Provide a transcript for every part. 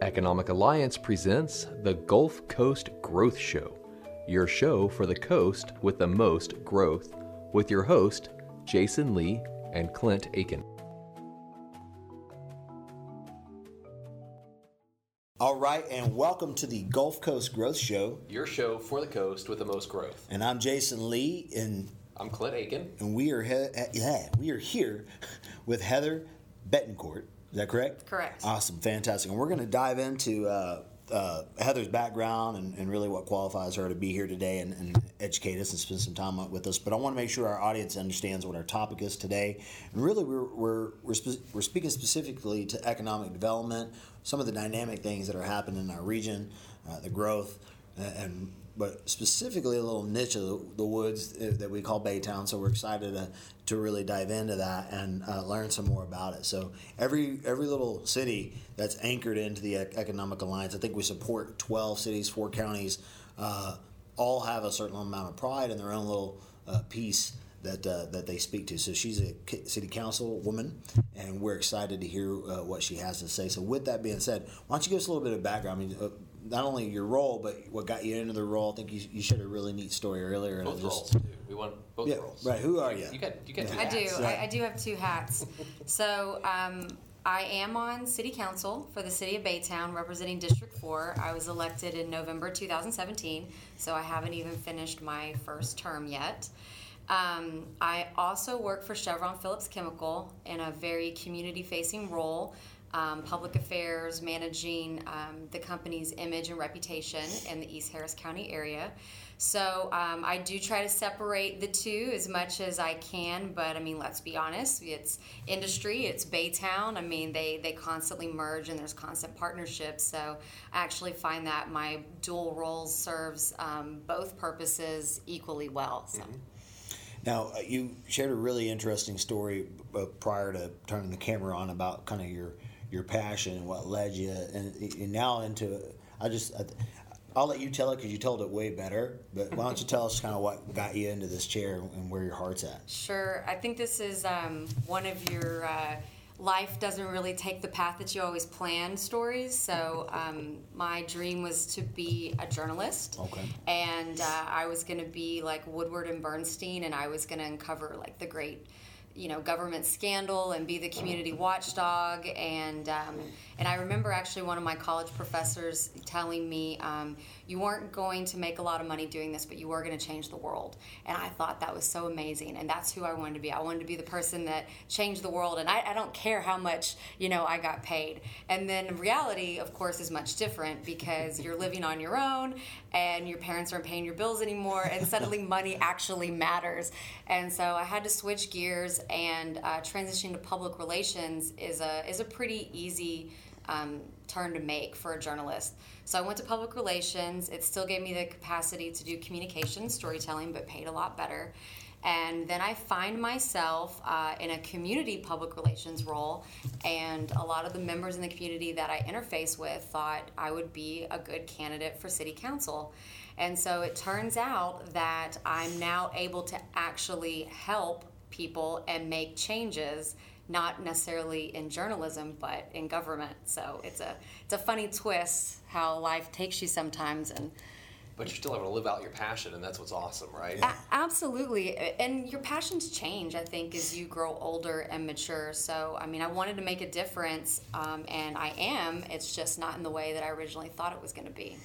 Economic Alliance presents the Gulf Coast Growth Show, your show for the coast with the most growth, with your host, Jason Lee and Clint Aiken. All right, and welcome to the Gulf Coast Growth Show. Your show for the coast with the most growth. And I'm Jason Lee, and I'm Clint Aiken. And we are here with Heather Betancourt. Is that correct? Correct. Awesome, fantastic. And we're going to dive into Heather's background and really what qualifies her to be here today and educate us and spend some time with us. But I want to make sure our audience understands what our topic is today. And really, we're speaking specifically to economic development, some of the dynamic things that are happening in our region, the growth, but specifically a little niche of the woods that we call Baytown. So we're excited to really dive into that and learn some more about it. So every little city that's anchored into the Economic Alliance, I think we support 12 cities, 4 counties, all have a certain amount of pride in their own little piece that they speak to. So she's a city council woman, and we're excited to hear what she has to say. So with that being said, why don't you give us a little bit of background? I mean, not only your role, but what got you into the role. I think you shared a really neat story earlier. Both roles, too. We want both roles. Right. Who are you? You got 2 hats. I do. I do have 2 hats. So I am on City Council for the City of Baytown, representing District 4. I was elected in November 2017, so I haven't even finished my first term yet. I also work for Chevron Phillips Chemical in a very community-facing role. Public affairs, managing the company's image and reputation in the East Harris County area. So I do try to separate the two as much as I can, but I mean, let's be honest, it's industry, it's Baytown. I mean, they constantly merge and there's constant partnerships. So I actually find that my dual roles serves both purposes equally well. So. Mm-hmm. Now, you shared a really interesting story prior to turning the camera on about kind of your passion and what led you, and now into. I'll let you tell it because you told it way better. But why don't you tell us kind of what got you into this chair and where your heart's at? Sure. I think this is one of your life doesn't really take the path that you always planned stories. So my dream was to be a journalist. Okay. And I was going to be like Woodward and Bernstein, and I was going to uncover like the great government scandal and be the community watchdog. And I remember actually one of my college professors telling me, you weren't going to make a lot of money doing this, but you were going to change the world. And I thought that was so amazing. And that's who I wanted to be. I wanted to be the person that changed the world. And I don't care how much, I got paid. And then reality, of course, is much different because you're living on your own and your parents aren't paying your bills anymore. And suddenly money actually matters. And so I had to switch gears, and transitioning to public relations is a pretty easy turn to make for a journalist. So I went to public relations. It still gave me the capacity to do communication, storytelling, but paid a lot better. And then I find myself in a community public relations role, and a lot of the members in the community that I interface with thought I would be a good candidate for city council. And so it turns out that I'm now able to actually help people and make changes, not necessarily in journalism, but in government. So it's a funny twist how life takes you sometimes. But you're still able to live out your passion, and that's what's awesome, right? Absolutely. And your passions change, I think, as you grow older and mature. So, I mean, I wanted to make a difference, and I am. It's just not in the way that I originally thought it was going to be.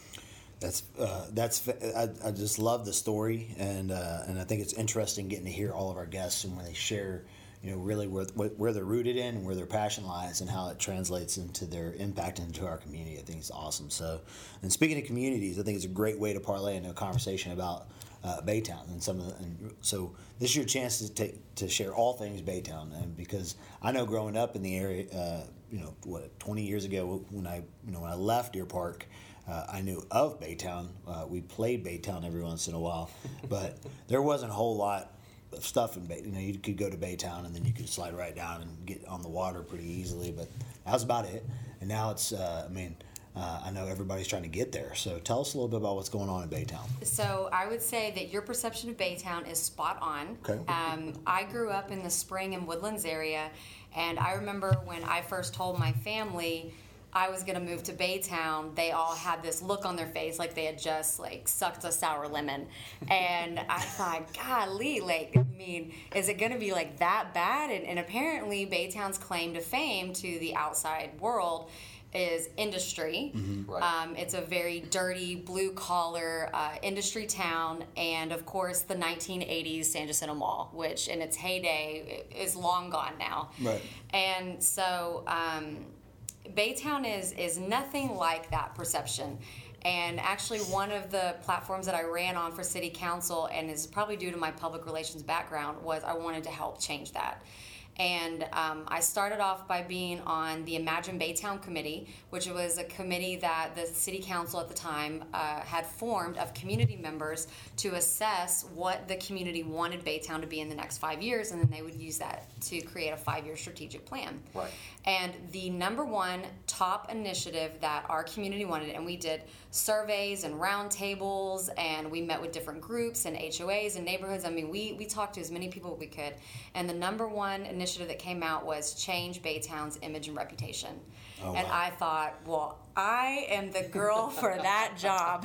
I just love the story, and I think it's interesting getting to hear all of our guests and when they share, really where they're rooted in and where their passion lies and how it translates into their impact into our community. I think it's awesome. So, and speaking of communities, I think it's a great way to parlay into a conversation about Baytown and so this is your chance to share all things Baytown, and because I know growing up in the area, 20 years ago when I left Deer Park. I knew of Baytown. We played Baytown every once in a while, but there wasn't a whole lot of stuff in Baytown. You could go to Baytown and then you could slide right down and get on the water pretty easily, but that was about it. And now it's, I know everybody's trying to get there. So tell us a little bit about what's going on in Baytown. So I would say that your perception of Baytown is spot on. Okay. I grew up in the Spring and Woodlands area, and I remember when I first told my family I was going to move to Baytown, they all had this look on their face like they had just like sucked a sour lemon. And I thought, golly, like, I mean, is it going to be like that bad? And apparently Baytown's claim to fame to the outside world is industry. Right. It's a very dirty, blue-collar industry town, and of course the 1980s San Jacinto Mall, which in its heyday is long gone now. Right. And so Baytown is nothing like that perception. And actually one of the platforms that I ran on for city council, and is probably due to my public relations background, was I wanted to help change that. And I started off by being on the Imagine Baytown Committee, which was a committee that the city council at the time had formed of community members to assess what the community wanted Baytown to be in the next 5 years, and then they would use that to create a 5-year strategic plan. Right. And the number one top initiative that our community wanted, and we did surveys and roundtables, and we met with different groups and HOAs and neighborhoods. I mean, we talked to as many people as we could. And the number one initiative that came out was change Baytown's image and reputation. Oh, and wow. I thought, well, I am the girl for that job.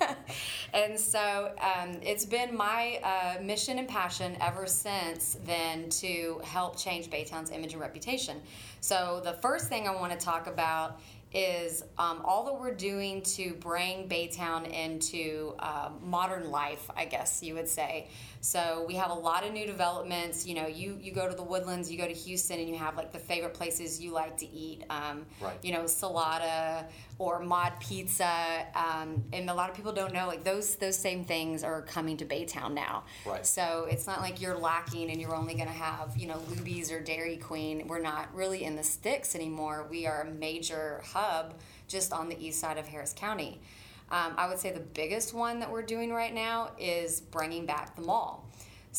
And so it's been my mission and passion ever since then to help change Baytown's image and reputation. So the first thing I want to talk about is all that we're doing to bring Baytown into modern life, I guess you would say. So we have a lot of new developments. You know, you go to the Woodlands, you go to Houston, and you have like the favorite places you like to eat. Right. You know, Salata or Mod Pizza, and a lot of people don't know, like those same things are coming to Baytown now. Right. So it's not like you're lacking and you're only going to have, you know, Luby's or Dairy Queen. We're not really in the sticks anymore. We are a major hub just on the east side of Harris County. I would say the biggest one that we're doing right now is bringing back the mall.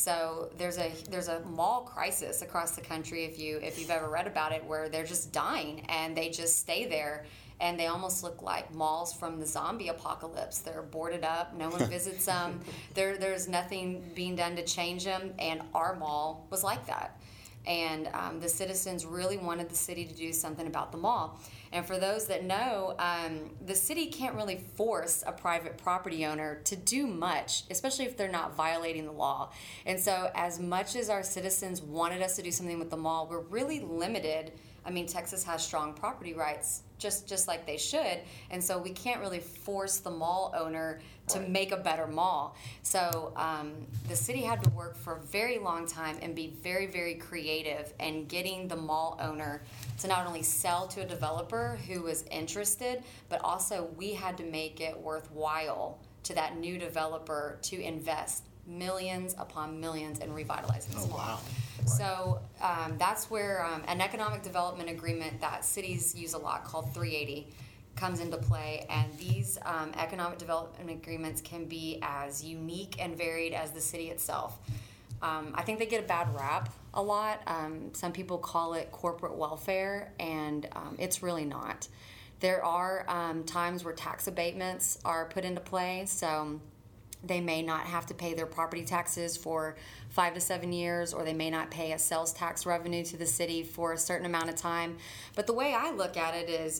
So there's a mall crisis across the country, if you've ever read about it, where they're just dying and they just stay there, and they almost look like malls from the zombie apocalypse. They're boarded up, no one visits them. There's nothing being done to change them, and our mall was like that. And the citizens really wanted the city to do something about the mall. And for those that know, the city can't really force a private property owner to do much, especially if they're not violating the law. And so as much as our citizens wanted us to do something with the mall, we're really limited. I mean, Texas has strong property rights, just like they should, and so we can't really force the mall owner to Right. make a better mall. So the city had to work for a very long time and be very, very creative in getting the mall owner to not only sell to a developer who was interested, but also we had to make it worthwhile to that new developer to invest millions upon millions in revitalizing this mall. Wow. So that's where an economic development agreement that cities use a lot, called 380, comes into play. And these economic development agreements can be as unique and varied as the city itself. I think they get a bad rap a lot. Some people call it corporate welfare, and it's really not. There are times where tax abatements are put into play, so they may not have to pay their property taxes for 5 to 7 years, or they may not pay a sales tax revenue to the city for a certain amount of time. But the way I look at it is,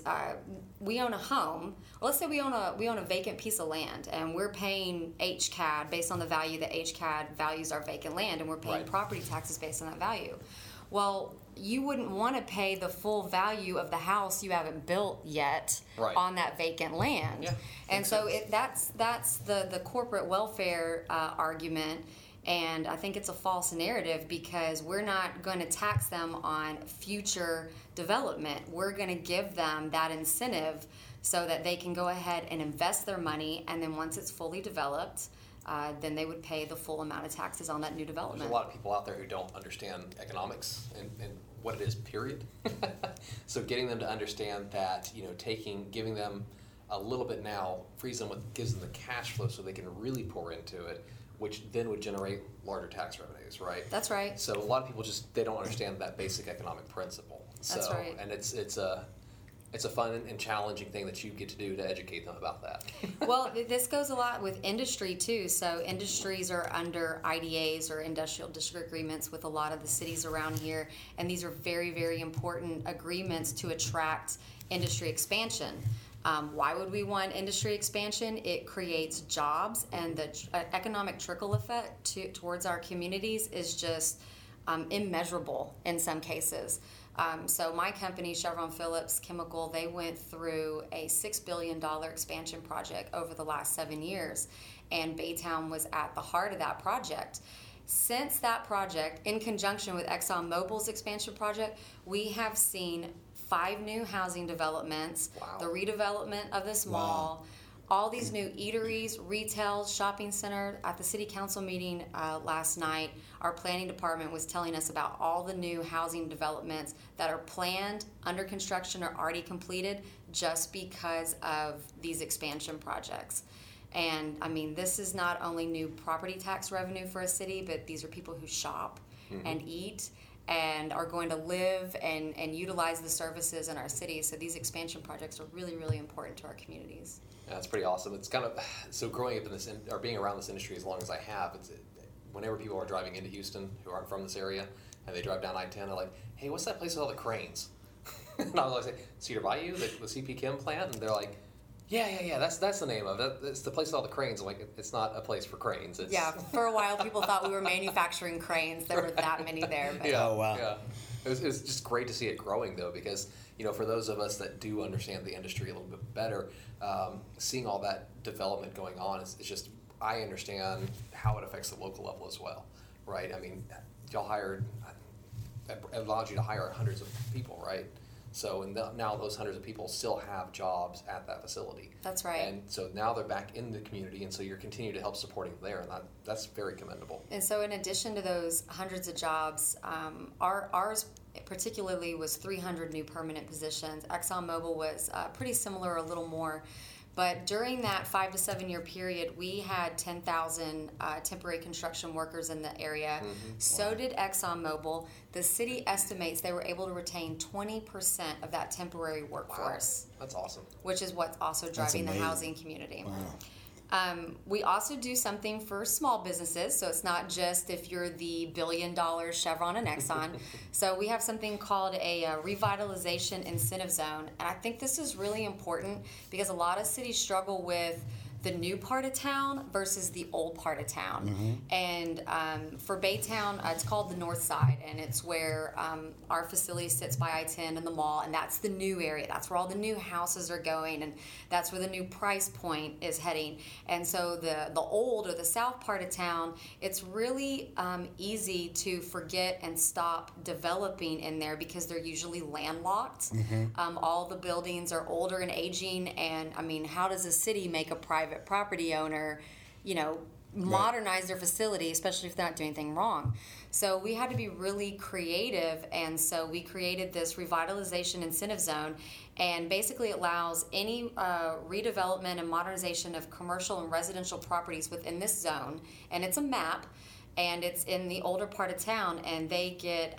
we own a home. Well, let's say we own a vacant piece of land, and we're paying HCAD based on the value that HCAD values our vacant land, and we're paying Right. property taxes based on that value. Well, you wouldn't want to pay the full value of the house you haven't built yet Right. on that vacant land. Yeah, And makes so sense. that's the corporate welfare argument, and I think it's a false narrative, because we're not going to tax them on future development. We're going to give them that incentive so that they can go ahead and invest their money, and then once it's fully developed, then they would pay the full amount of taxes on that new There's development. a lot of people out there who don't understand economics and what it is, period. So getting them to understand that, you know, giving them a little bit now gives them the cash flow so they can really pour into it, which then would generate larger tax revenues, right? That's right. So a lot of people they don't understand that basic economic principle. That's right. And it's a fun and challenging thing that you get to do to educate them about that. Well, this goes a lot with industry too. So industries are under IDAs, or industrial district agreements, with a lot of the cities around here, and these are very, very important agreements to attract industry expansion. Why would we want industry expansion? It creates jobs, and the economic trickle effect towards our communities is just immeasurable in some cases. So my company, Chevron Phillips Chemical, they went through a $6 billion expansion project over the last 7 years, and Baytown was at the heart of that project. Since that project, in conjunction with ExxonMobil's expansion project, we have seen 5 new housing developments, Wow. the redevelopment of this mall, all these new eateries, retail, shopping center. At the city council meeting last night, our planning department was telling us about all the new housing developments that are planned, under construction, or already completed just because of these expansion projects. And I mean, this is not only new property tax revenue for a city, but these are people who shop and eat and are going to live and utilize the services in our city. So these expansion projects are really, really important to our communities. Yeah, that's pretty awesome. It's kind of, so growing up in this, or being around this industry as long as I have, whenever people are driving into Houston who aren't from this area, and they drive down I-10, they're like, hey, what's that place with all the cranes? And I was like, Cedar Bayou, the CP Chem plant? And they're like, yeah, that's the name of it. It's the place with all the cranes. I'm like, it's not a place for cranes. It's... Yeah, for a while people thought we were manufacturing cranes. There were that many there. But Yeah, Oh, wow. Yeah. It was just great to see it growing, though, because, you know, for those of us that do understand the industry a little bit better, seeing all that development going on is just, I understand how it affects the local level as well, right? I mean, y'all hired, it allowed you to hire hundreds of people, right? So now those hundreds of people still have jobs at that facility. That's right. And so now they're back in the community, and so you're continuing to help supporting them there, and that's very commendable. And so in addition to those hundreds of jobs, ours particularly was 300 new permanent positions. ExxonMobil was pretty similar, a little more. But during that 5 to 7 year period, we had 10,000 temporary construction workers in the area. So did ExxonMobil. The city estimates they were able to retain 20% of that temporary workforce, That's awesome. which is what's also driving the amazing. housing community. We also do something for small businesses, so it's not just if you're the billion-dollar Chevron and Exxon. So we have something called a revitalization incentive zone, and I think this is really important because a lot of cities struggle with the new part of town versus the old part of town. And for Baytown, it's called the North Side, and it's where our facility sits by I-10 and the mall, and that's the new area. That's where all the new houses are going, and that's where the new price point is heading. And so the old or the south part of town, it's really easy to forget and stop developing in there because they're usually landlocked. All the buildings are older and aging, and I mean, how does a city make a private property owner, modernize their facility, especially if they're not doing anything wrong? So we had to be really creative, and so we created this revitalization incentive zone, and basically allows any redevelopment and modernization of commercial and residential properties within this zone, and it's a map, and it's in the older part of town, and they get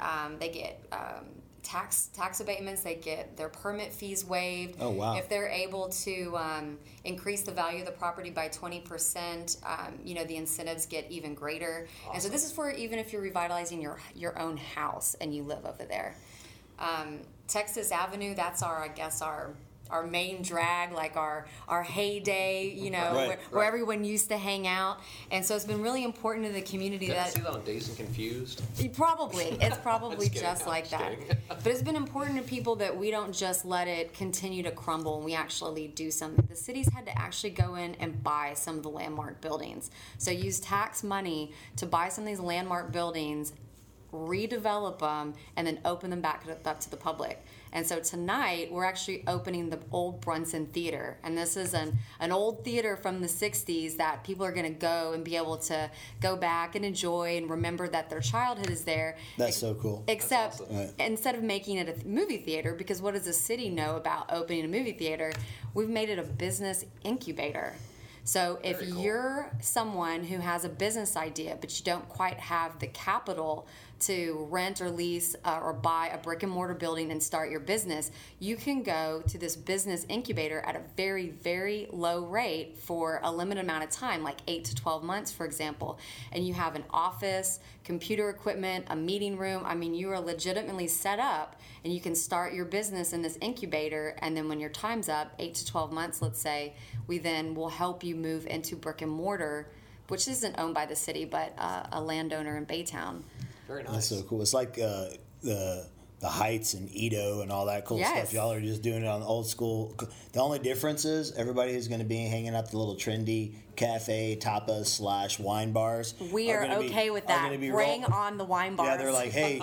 tax abatements, they get their permit fees waived. Oh, wow. If they're able to increase the value of the property by 20%, the incentives get even greater. Awesome. And so this is for even if you're revitalizing your own house and you live over there. Texas Avenue, that's our main drag, like our heyday, Right, where everyone used to hang out. And so it's been really important to the community Did I that see that on Dazed and Confused? it's probably Just kidding, just I'm like just that. kidding. But it's been important to people that we don't just let it continue to crumble and we actually do something. The cities had to actually go in and buy some of the landmark buildings. So use tax money to buy some of these landmark buildings, redevelop them, and then open them back up to the public. And so tonight we're actually opening the old Brunson Theater, and this is an old theater from the 60s that people are going to go and be able to go back and enjoy and remember that their childhood is there. That's so cool. Except awesome. Right. instead of making it a movie theater, because what does the city know about opening a movie theater? We've made it a business incubator. So if Very cool. you're someone who has a business idea, but you don't quite have the capital to rent or lease or buy a brick and mortar building and start your business, you can go to this business incubator at a very, very low rate for a limited amount of time, like 8 to 12 months, for example. And you have an office, computer equipment, a meeting room. I mean, you are legitimately set up, and you can start your business in this incubator. And then when your time's up, 8 to 12 months, let's say, we then will help you move into brick and mortar, which isn't owned by the city, but a landowner in Baytown. Very nice. That's so cool. It's like the Heights and Edo and all that cool Yes. stuff. Y'all are just doing it on old school. The only difference is everybody who's going to be hanging out the little trendy cafe, tapas / wine bars. We are gonna okay with that. Bring on the wine bars. Yeah, they're like, hey,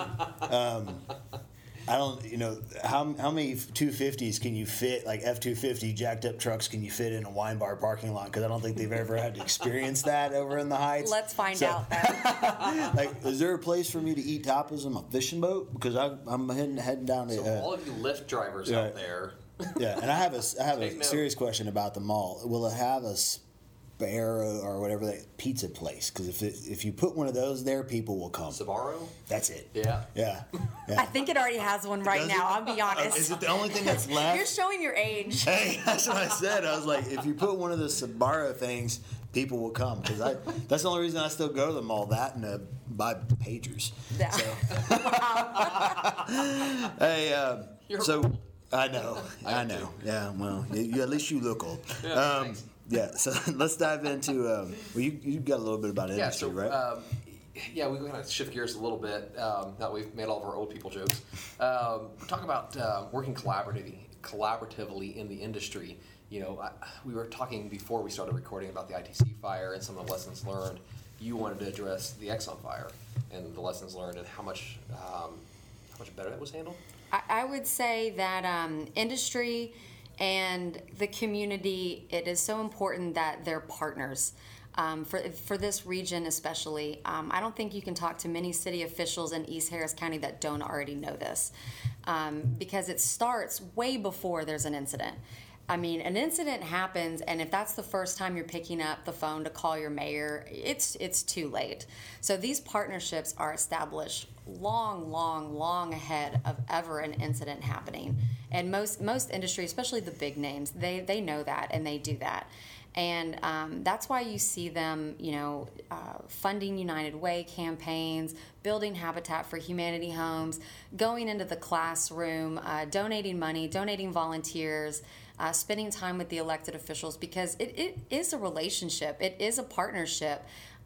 I don't, how many 250s can you fit, like F-250 jacked up trucks can you fit in a wine bar parking lot? Because I don't think they've ever had to experience that over in the Heights. Let's find out, though. Like, is there a place for me to eat tapas on my fishing boat? Because I'm heading down to. So all of you Lyft drivers yeah. out there. Yeah, and I have Take a note. serious question about the mall. Will it have a Sparrow or whatever that pizza place? Because if you put one of those there, people will come. Sbarro? That's it. Yeah. Yeah. I think it already has one right Does now, it? I'll be honest. Is it the only thing that's left? You're showing your age. Hey, that's what I said. I was like, if you put one of the Sbarro things, people will come. Because that's the only reason I still go to the mall. That and buy pagers. Yeah. Hey, You're so old. I know. I am too. Yeah, well, you, at least you look old. Yeah, thanks. Yeah, so let's dive into. Well, you got a little bit about Yeah, industry, so right? yeah, we kind of shift gears a little bit. Now that we've made all of our old people jokes. Talk about working collaboratively in the industry. We were talking before we started recording about the ITC fire and some of the lessons learned. You wanted to address the Exxon fire and the lessons learned and how much better that was handled. I would say that industry and the community, it is so important that they're partners. For this region especially, I don't think you can talk to many city officials in East Harris County that don't already know this, because it starts way before there's an incident. I mean, an incident happens, and if that's the first time you're picking up the phone to call your mayor, it's too late. So these partnerships are established long ahead of ever an incident happening. And most industry, especially the big names, they know that, and they do that. And that's why you see them, funding United Way campaigns, building Habitat for Humanity homes, going into the classroom, donating money, donating volunteers, spending time with the elected officials, because it is a relationship. It is a partnership.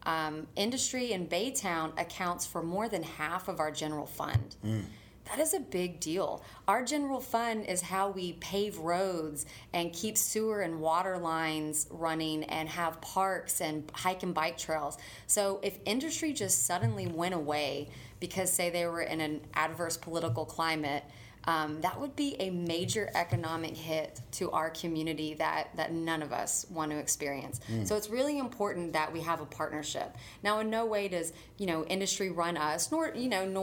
Industry in Baytown accounts for more than half of our general fund. That is a big deal. Our general fund is how we pave roads and keep sewer and water lines running and have parks and hike and bike trails. So if industry just suddenly went away because, say, they were in an adverse political climate, that would be a major economic hit to our community that none of us want to experience. So it's really important that we have a partnership. Now, in no way does industry run us, nor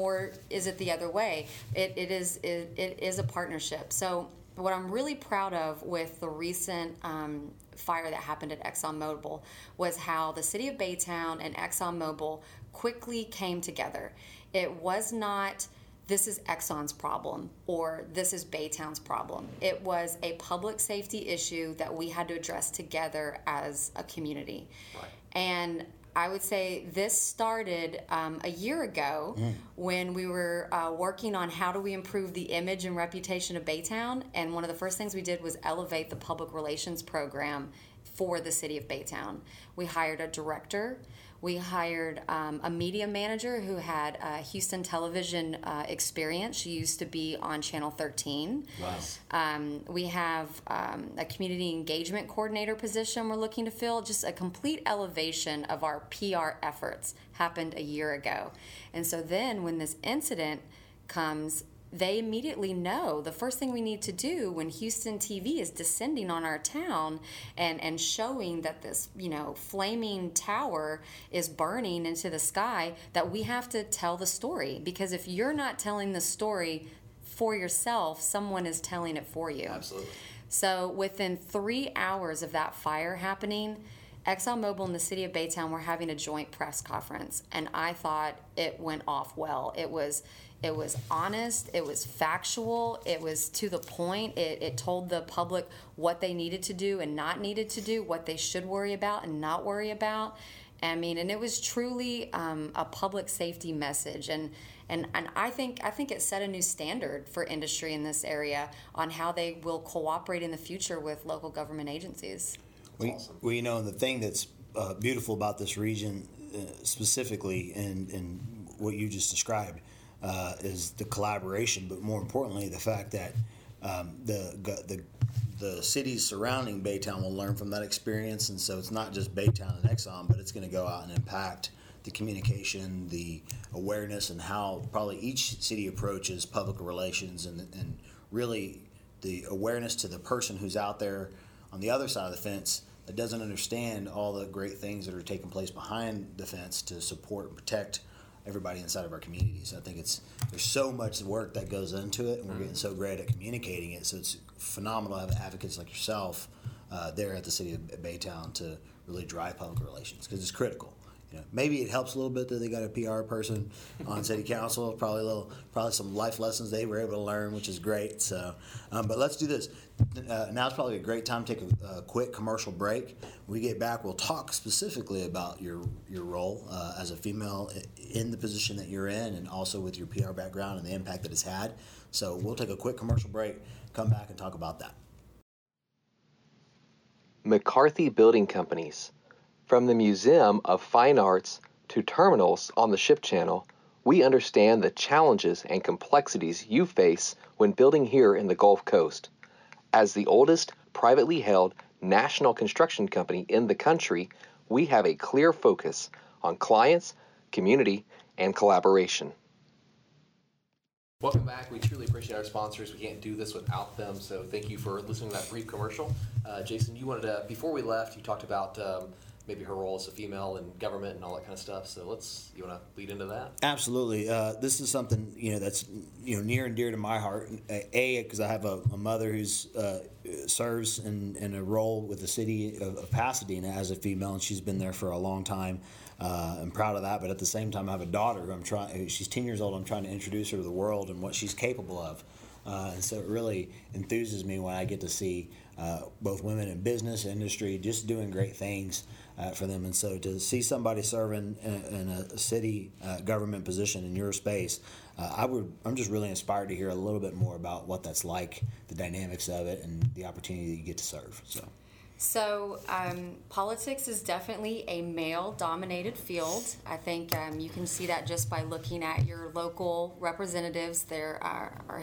is it the other way. It is a partnership. So what I'm really proud of with the recent fire that happened at ExxonMobil was how the city of Baytown and ExxonMobil quickly came together. It was not, this is Exxon's problem or this is Baytown's problem. It was a public safety issue that we had to address together as a community. Right. And I would say this started a year ago when we were working on how do we improve the image and reputation of Baytown. And one of the first things we did was elevate the public relations program for the city of Baytown. We hired a director. We hired a media manager who had Houston television experience. She used to be on Channel 13. Wow. We have a community engagement coordinator position we're looking to fill. Just a complete elevation of our PR efforts happened a year ago. And so then when this incident comes, they immediately know the first thing we need to do when Houston TV is descending on our town and showing that this, flaming tower is burning into the sky, that we have to tell the story. Because if you're not telling the story for yourself, someone is telling it for you. Absolutely. So within 3 hours of that fire happening, ExxonMobil and the city of Baytown were having a joint press conference, and I thought it went off well. It was honest, it was factual, it was to the point. It told the public what they needed to do and not needed to do, what they should worry about and not worry about. I mean, and it was truly a public safety message, and I think it set a new standard for industry in this area on how they will cooperate in the future with local government agencies. Awesome. Well, you know, the thing that's beautiful about this region specifically, and what you just described, is the collaboration, but more importantly, the fact that the cities surrounding Baytown will learn from that experience, and so it's not just Baytown and Exxon, but it's going to go out and impact the communication, the awareness, and how probably each city approaches public relations, and really the awareness to the person who's out there on the other side of the fence that doesn't understand all the great things that are taking place behind the fence to support and protect everybody inside of our communities. I think there's so much work that goes into it, and we're getting so great at communicating it. So it's phenomenal to have advocates like yourself there at the city of Baytown to really drive public relations, because it's critical. You know, maybe it helps a little bit that they got a PR person on city council. Probably some life lessons they were able to learn, which is great. So, but let's do this. Now's probably a great time to take a quick commercial break. When we get back, we'll talk specifically about your role as a female in the position that you're in, and also with your PR background and the impact that it's had. So we'll take a quick commercial break, come back and talk about that. McCarthy Building Companies. From the Museum of Fine Arts to terminals on the Ship Channel, we understand the challenges and complexities you face when building here in the Gulf Coast. As the oldest privately held national construction company in the country, we have a clear focus on clients, community, and collaboration. Welcome back. We truly appreciate our sponsors. We can't do this without them, so thank you for listening to that brief commercial. Jason, you wanted to, before we left, you talked about maybe her role as a female in government and all that kind of stuff. So you want to lead into that? Absolutely. This is something that's near and dear to my heart. Because I have a mother who's serves in a role with the city of Pasadena as a female, and she's been there for a long time. I'm proud of that. But at the same time, I have a daughter who she's 10 years old. I'm trying to introduce her to the world and what she's capable of. And so it really enthuses me when I get to see both women in business, industry, just doing great things for them. And so to see somebody serving in a city government position in your space, I'm just really inspired to hear a little bit more about what that's like, the dynamics of it, and the opportunity that you get to serve. So politics is definitely a male-dominated field. I think you can see that just by looking at your local representatives. There are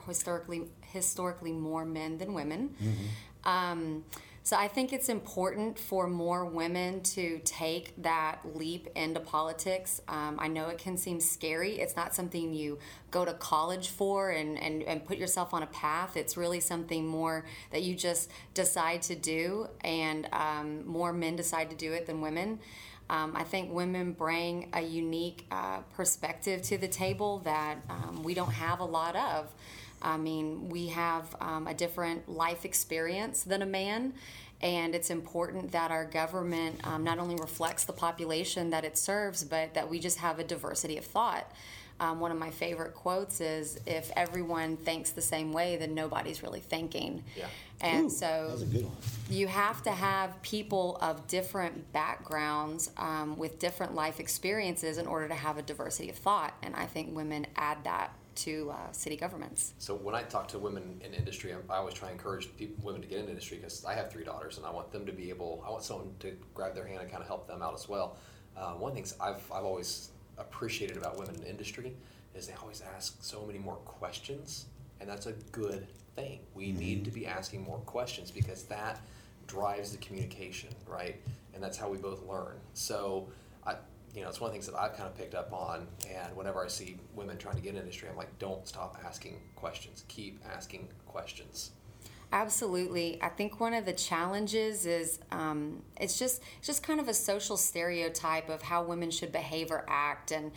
historically more men than women. Mm-hmm. So I think it's important for more women to take that leap into politics. I know it can seem scary. It's not something you go to college for and put yourself on a path. It's really something more that you just decide to do, and more men decide to do it than women. I think women bring a unique perspective to the table that we don't have a lot of. I mean, we have a different life experience than a man, and it's important that our government not only reflects the population that it serves, but that we just have a diversity of thought. One of my favorite quotes is, if everyone thinks the same way, then nobody's really thinking. Yeah. And so that's a good one. You have to have people of different backgrounds with different life experiences in order to have a diversity of thought, and I think women add that to city governments. So when I talk to women in industry, I always try to encourage women to get into industry, because I have 3 daughters, and I want them to be able, I want someone to grab their hand and kind of help them out as well. One of the things I've always appreciated about women in industry is they always ask so many more questions, and that's a good thing. We need to be asking more questions, because that drives the communication, right? And that's how we both learn. So it's one of the things that I've kind of picked up on, and whenever I see women trying to get in industry, I'm like, don't stop asking questions. Keep asking questions. Absolutely. I think one of the challenges is it's just kind of a social stereotype of how women should behave or act, and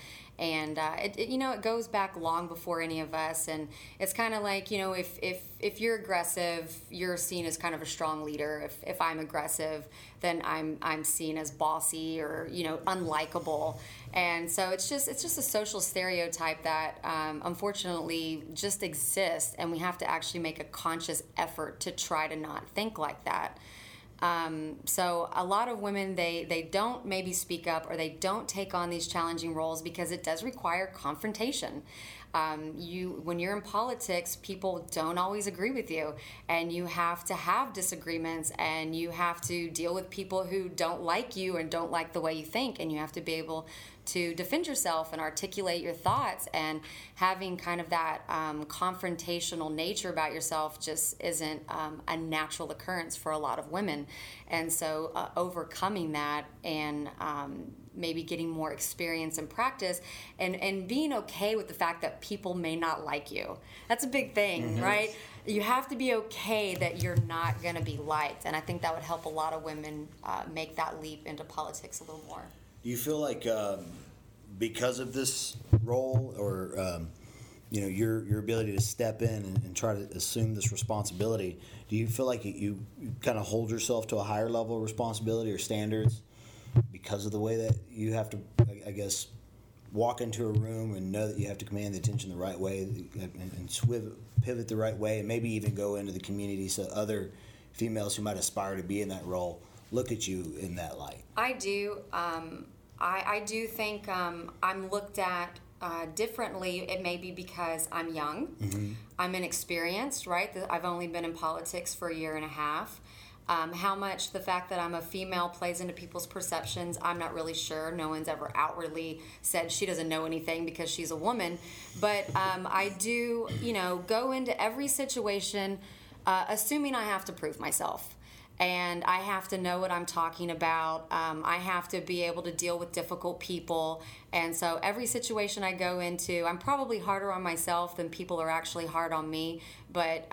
it goes back long before any of us, and it's kind of like, if you're aggressive, you're seen as kind of a strong leader. If I'm aggressive, then I'm seen as bossy or unlikable. And so it's just a social stereotype that unfortunately just exists, and we have to actually make a conscious effort to try to not think like that. So a lot of women, they don't maybe speak up, or they don't take on these challenging roles because it does require confrontation. When you're in politics, people don't always agree with you, and you have to have disagreements, and you have to deal with people who don't like you and don't like the way you think, and you have to be able to defend yourself and articulate your thoughts. And having kind of that confrontational nature about yourself just isn't a natural occurrence for a lot of women. And so overcoming that and maybe getting more experience and practice, and being okay with the fact that people may not like you. That's a big thing, right? You have to be okay that you're not going to be liked. And I think that would help a lot of women make that leap into politics a little more. Do you feel like because of this role, or your ability to step in and try to assume this responsibility, do you feel like you kind of hold yourself to a higher level of responsibility or standards because of the way that you have to, I guess, walk into a room and know that you have to command the attention the right way and pivot the right way, and maybe even go into the community so other females who might aspire to be in that role look at you in that light? I do. I do think I'm looked at differently. It may be because I'm young, I'm inexperienced, right? I've only been in politics for a year and a half. How much the fact that I'm a female plays into people's perceptions, I'm not really sure. No one's ever outwardly said she doesn't know anything because she's a woman. But I do, go into every situation assuming I have to prove myself. And I have to know what I'm talking about. I have to be able to deal with difficult people. And so every situation I go into, I'm probably harder on myself than people are actually hard on me. But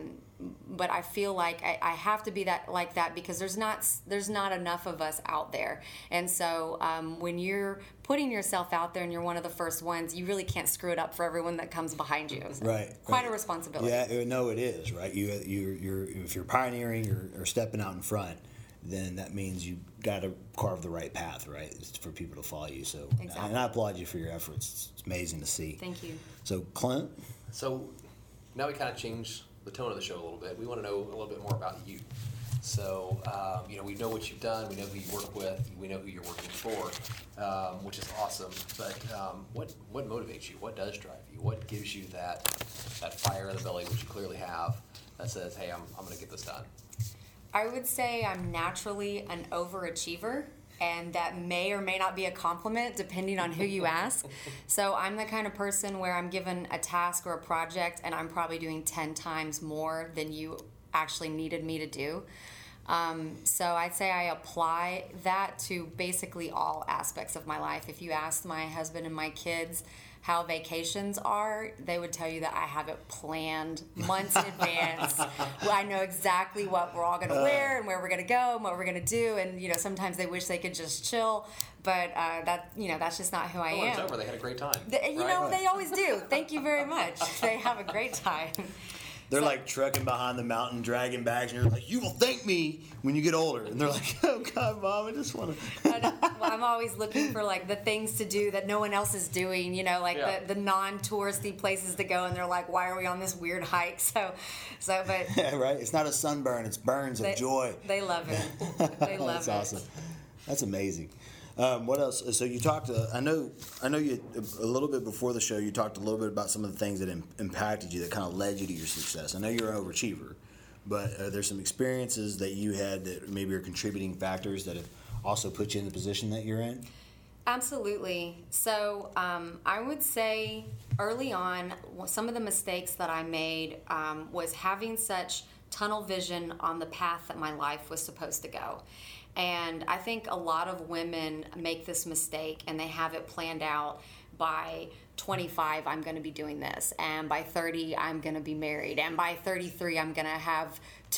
I feel like I have to be like that because there's not enough of us out there. And so when you're putting yourself out there and you're one of the first ones, you really can't screw it up for everyone that comes behind you. So right. Quite a responsibility. Yeah, no, it is, right? You're if you're pioneering or stepping out in front, then that means you got to carve the right path, right? It's for people to follow you. So, exactly. And I applaud you for your efforts. It's amazing to see. Thank you. So, Clint? So now we kind of changed the tone of the show a little bit. We want to know a little bit more about you. So, we know what you've done. We know who you work with. We know who you're working for, which is awesome. But what motivates you? What does drive you? What gives you that fire in the belly, which you clearly have, that says, hey, I'm going to get this done? I would say I'm naturally an overachiever, and that may or may not be a compliment depending on who you ask. So I'm the kind of person where I'm given a task or a project and I'm probably doing 10 times more than you actually needed me to do. So I'd say I apply that to basically all aspects of my life. If you ask my husband and my kids how vacations are, they would tell you that I have it planned months in advance. I know exactly what we're all going to wear and where we're going to go and what we're going to do. And sometimes they wish they could just chill, but that's just not who I am. It's over. They had a great time. They always do. Thank you very much. They have a great time. They're like trucking behind the mountain, dragging bags, and you're like, you will thank me when you get older. And they're like, oh, God, Mom, I just want to. Well, I'm always looking for, the things to do that no one else is doing, the non-touristy places to go. And they're like, why are we on this weird hike? But. Yeah, right? It's not a sunburn. It's burns of joy. They love it. They love That's awesome. That's amazing. What else? So you talked. I know you a little bit before the show. You talked a little bit about some of the things that impacted you, that kind of led you to your success. I know you're an overachiever, but there's some experiences that you had that maybe are contributing factors that have also put you in the position that you're in. Absolutely. So I would say early on, some of the mistakes that I made was having such tunnel vision on the path that my life was supposed to go. And I think a lot of women make this mistake and they have it planned out, by 25 I'm going to be doing this, and by 30 I'm going to be married, and by 33 I'm going to have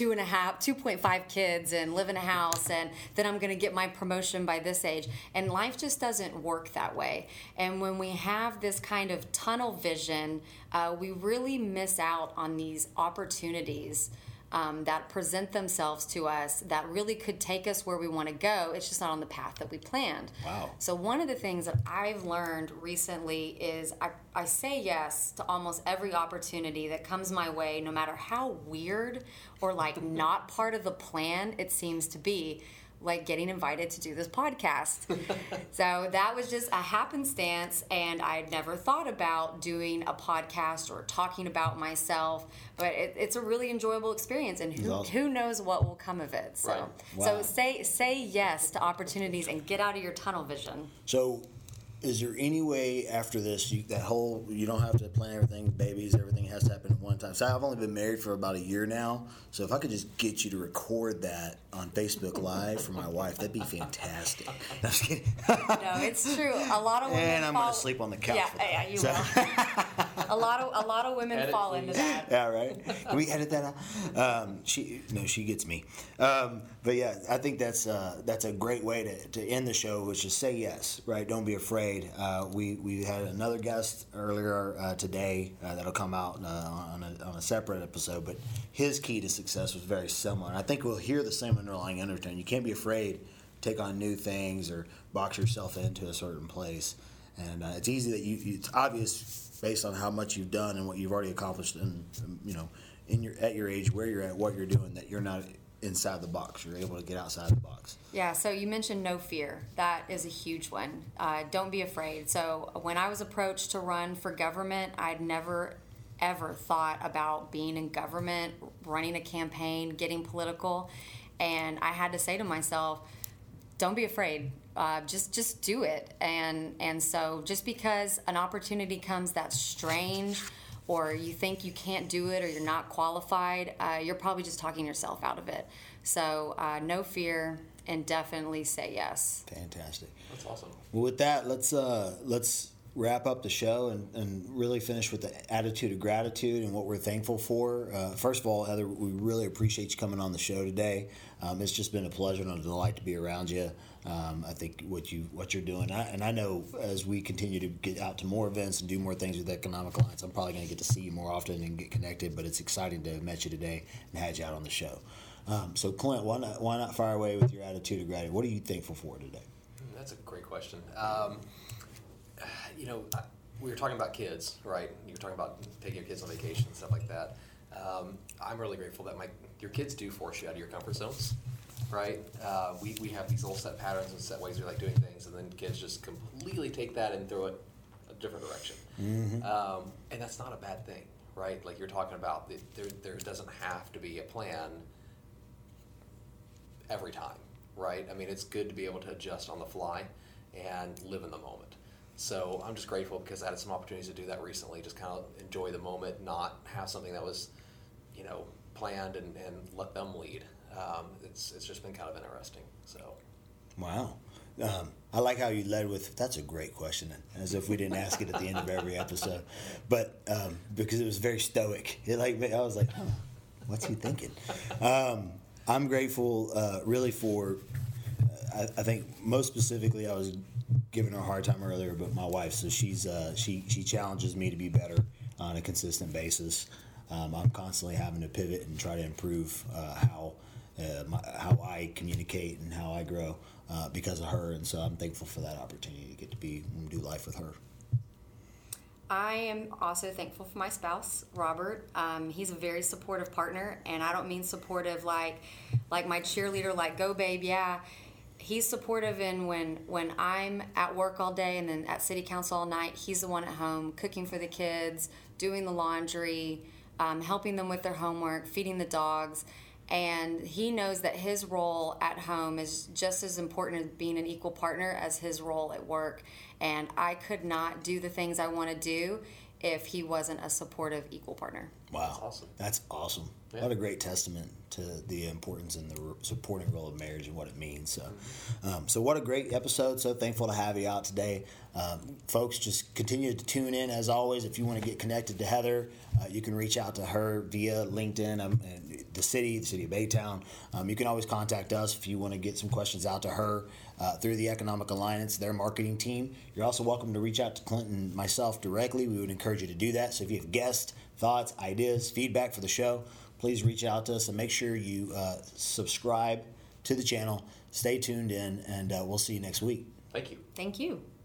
2.5 kids and live in a house, and then I'm going to get my promotion by this age. And life just doesn't work that way. And when we have this kind of tunnel vision, we really miss out on these opportunities that present themselves to us that really could take us where we want to go. It's just not on the path that we planned. Wow. So one of the things that I've learned recently is I say yes to almost every opportunity that comes my way, no matter how weird or like not part of the plan it seems to be, like getting invited to do this podcast. So that was just a happenstance, and I'd never thought about doing a podcast or talking about myself, but it's a really enjoyable experience, and who knows what will come of it. So, Right. Wow. so say yes to opportunities and get out of your tunnel vision. So, is there any way after this, you don't have to plan everything, babies, everything has to happen at one time? So I've only been married for about a year now, so if I could just get you to record that on Facebook Live for my wife, that'd be fantastic. No, I'm just kidding. No, it's true. A lot of women And I'm going fall- to sleep on the couch. Yeah, for that. yeah, you So- will. A lot of women Edit, fall into please. that. Yeah, right. Can we edit that out? She gets me. But yeah, I think that's a great way to end the show, which is say yes, right? Don't be afraid. We had another guest earlier today that'll come out on a separate episode, but his key to success was very similar. And I think we'll hear the same underlying undertone. You can't be afraid to take on new things or box yourself into a certain place. And it's easy that it's obvious based on how much you've done and what you've already accomplished, and at your age, where you're at, what you're doing, that you're not inside the box. You're able to get outside the box. Yeah, so you mentioned no fear. That is a huge one. Don't be afraid. So when I was approached to run for government, I'd never, ever thought about being in government, running a campaign, getting political. And I had to say to myself, don't be afraid. Just do it. And so just because an opportunity comes that's strange, or you think you can't do it, or you're not qualified, you're probably just talking yourself out of it. So no fear, and definitely say yes. Fantastic. That's awesome. Well, with that, let's wrap up the show and really finish with the attitude of gratitude and what we're thankful for. First of all, Heather, we really appreciate you coming on the show today. It's just been a pleasure and a delight to be around you. I think what you're doing, and I know as we continue to get out to more events and do more things with Economic Alliance, I'm probably going to get to see you more often and get connected. But it's exciting to have met you today and had you out on the show. So, Clint, why not fire away with your attitude of gratitude? What are you thankful for today? That's a great question. We were talking about kids, right? You were talking about taking your kids on vacation and stuff like that. I'm really grateful that your kids do force you out of your comfort zones, right? We have these little set patterns and set ways we like doing things, and then kids just completely take that and throw it a different direction. Mm-hmm. And that's not a bad thing, right? Like you're talking about, there doesn't have to be a plan every time, right? I mean, it's good to be able to adjust on the fly and live in the moment. So I'm just grateful because I had some opportunities to do that recently, just kind of enjoy the moment, not have something that was, planned and let them lead. It's just been kind of interesting. So. Wow. I like how you led with, that's a great question, as if we didn't ask it at the end of every episode. But because it was very stoic. I was like, what's he thinking? I'm grateful really for, I think most specifically I was giving her a hard time earlier, but my wife, so she challenges me to be better on a consistent basis. I'm constantly having to pivot and try to improve how I communicate and how I grow because of her, and so I'm thankful for that opportunity to get to be and do life with her. I am also thankful for my spouse, Robert. He's a very supportive partner, and I don't mean supportive like my cheerleader, like go babe, yeah. He's supportive in when I'm at work all day and then at city council all night, he's the one at home cooking for the kids, doing the laundry, helping them with their homework, feeding the dogs. And he knows that his role at home is just as important as being an equal partner as his role at work. And I could not do the things I want to do if he wasn't a supportive equal partner. Wow. That's awesome. That's awesome. Yeah. What a great testament to the importance and the supporting role of marriage and what it means. So, so what a great episode. So thankful to have you out today. Folks, just continue to tune in. As always, if you want to get connected to Heather, you can reach out to her via LinkedIn and the city of Baytown. You can always contact us if you want to get some questions out to her through the Economic Alliance, their marketing team. You're also welcome to reach out to Clint and myself directly. We would encourage you to do that. So if you have guests, thoughts, ideas, feedback for the show, please reach out to us and make sure you subscribe to the channel. Stay tuned in, and we'll see you next week. Thank you. Thank you.